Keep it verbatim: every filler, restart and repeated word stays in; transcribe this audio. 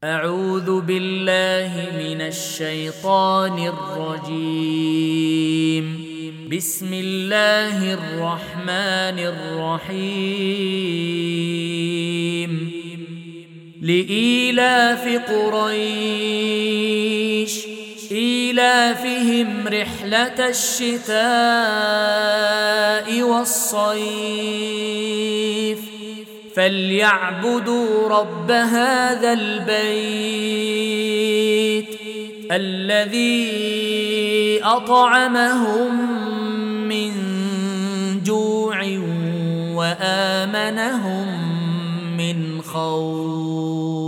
أعوذ بالله من الشيطان الرجيم. بسم الله الرحمن الرحيم. لإيلاف قريش إيلافهم رحلة الشتاء والصيف فليعبدوا رب هذا البيت الذي أطعمهم من جوع وآمنهم من خوف.